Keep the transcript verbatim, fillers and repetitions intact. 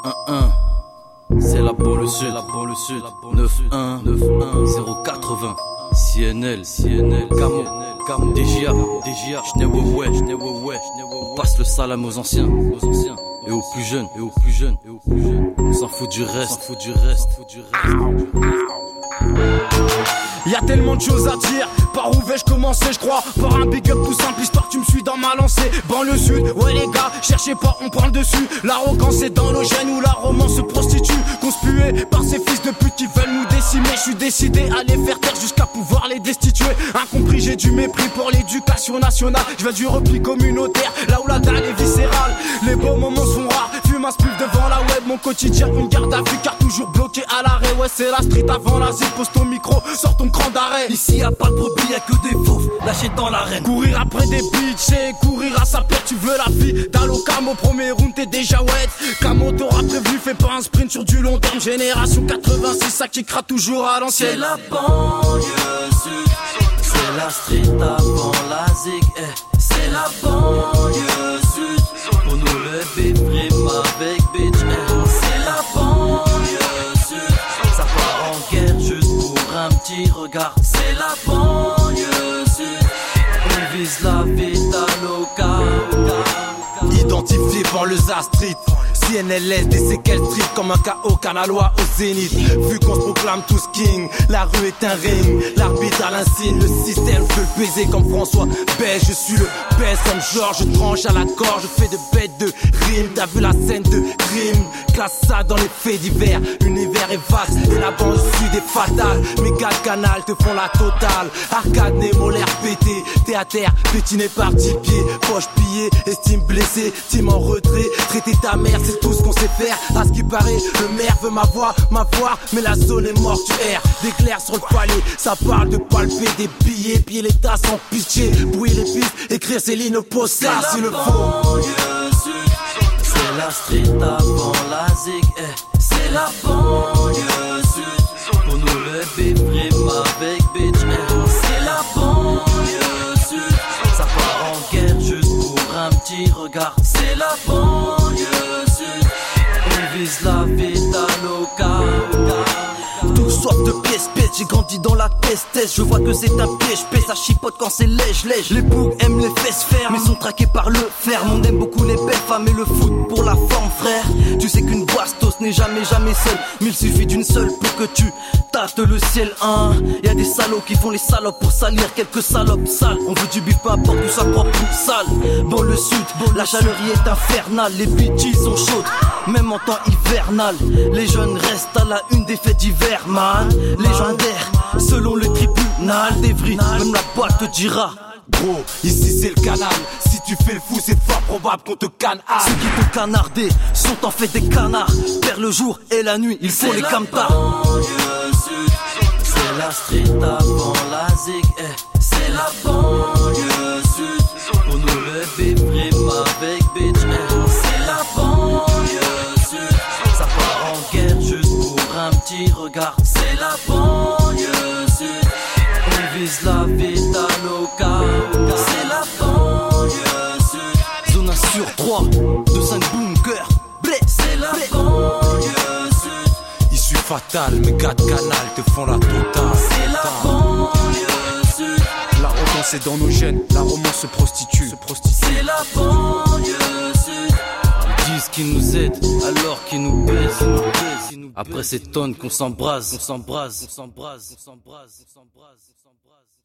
un un. C'est la banlieue sud, la banlieue sud. neuf un neuf un zéro quatre-vingts. C N L, C N L, Camo, Camo, D J A, D J A, J'n'ai-ouais-ouais, J'n'ai-ouais-ouais, On passe le salam aux anciens, aux anciens, et aux plus jeunes, et aux plus jeunes, et aux plus jeunes. On s'en fout du reste, on s'en fout du reste, du reste. Y'a tellement de choses à dire. Par où vais-je commencer, je crois? Par un big up tout simple, histoire que tu me suis dans ma lancée. Banlieue sud, ouais les gars, cherchez pas, on parle dessus. L'arrogance est dans nos gènes où la romance se prostitue. Conspuée par ces fils de pute qui veulent nous décimer. Je suis décidé à les faire taire jusqu'à pouvoir les destituer. Incompris, j'ai du mépris pour l'éducation nationale. Je veux du repli communautaire, là où la dalle est viscérale. Les beaux moments sont rares, fume un spliff devant la web. Mon quotidien, une garde à vue car toujours bloqué à l'arrêt. Ouais c'est la street avant l'asile, pose ton micro, sors ton cran d'arrêt. Ici y'a pas de brebis, y'a que des fauves lâchés dans l'arène. Courir après des bitches et courir à sa perte, tu veux la vie d'Allo Camo, premier round t'es déjà wet. Camo t'aura prévenu, fais pas un sprint sur du long terme. Génération quatre-vingt-six, ça kickera toujours à l'ancienne. C'est la banlieue sud, c'est la street avant la zig, eh. C'est la banlieue sud, pour nous lever frime avec bitch, eh. C'est la banlieue sud, ça part en guerre juste pour un petit regard. C'est la banlieue sud, on vise la vida loca. Identifié par le Z A Street, C N L S, des séquelles street comme un K O canalois au zénith. Vu qu'on se proclame tous king, la rue est un ring. L'arbitre à l'insigne, le système veut le baiser comme François Beige. Je suis le best comme Georges, je tranche à la gorge, je fais de bêtes de rimes. T'as vu la scène de crime, classe ça dans les faits divers. L'univers est vaste et la bande sud est fatale. Mes gars de canal te font la totale. Arcade, Nemo, l'air pété, t'es à terre, pétiné par dix pieds. Poche pillée, estime blessée, team en retrait. Traiter ta mère, c'est tout ce qu'on sait faire. À ce qui paraît, le maire veut m'avoir, m'avoir, mais la zone est mortuaire. D'éclairs sur le palier, ça parle de palper des billets, piller les tasses sans pitié, brouiller les pistes, écrire ses lignes au postard s'il le faut. C'est la street avant la zig, eh. C'est la banlieue sud, pour nous lever frime avec bitch, eh. C'est la banlieue sud, ça part en guerre juste pour un petit regard. C'est la banlieue sud, on vise la vida loca. Tout soif de pièces, pièces, j'ai grandi dans la test-test. Je vois que c'est un piège, pèse, ça chipote quand c'est lèche-lèche. Les boucs aiment les fesses fermes, mais sont traqués par le fer. On aime beaucoup les belles femmes et le foot pour la forme, frère. Tu sais qu'une bastos n'est jamais, jamais seule, mais il suffit d'une seule pour que tu tâtes le ciel, hein. Y'a des salauds qui font les salopes pour salir quelques salopes sales. On veut du bif, peu importe où ça propre ou sale. Bon, le sud, bon, la chaleur y est infernale. Les bitches sont chaudes, même en temps hivernal. Les jeunes restent à la une des fêtes d'hiver, man. Légendaire, selon le tribunal d'Evry, même la boîte te dira. Gros, ici c'est le canal. Si tu fais le fou, c'est fort probable qu'on te canne. Ceux qui t'ont canardé sont en fait des canards. Perd le jour et la nuit, il faut les camtars. C'est la street avant la zig, eh. C'est la banlieue sud, pour nous lever frime avec bitch, eh. C'est la banlieue sud, ça part en guerre juste pour un petit regard. C'est la banlieue sud, on vise la vida loca. C'est la banlieue sud, zone un sur trois, de cinq bunkers. Blé, c'est la banlieue sud. Issue fatale, mes gars de canal te font la totale. C'est la banlieue sud, l'arrogance est dans nos gènes, la romance se prostitue, se prostitue. C'est la banlieue sud. Ils disent qu'ils nous aident alors qu'ils nous baissent. Après ces tonnes qu'on s'embrase, on s'embrase, on s'embrase, on s'embrase, on s'embrase, on s'embrase.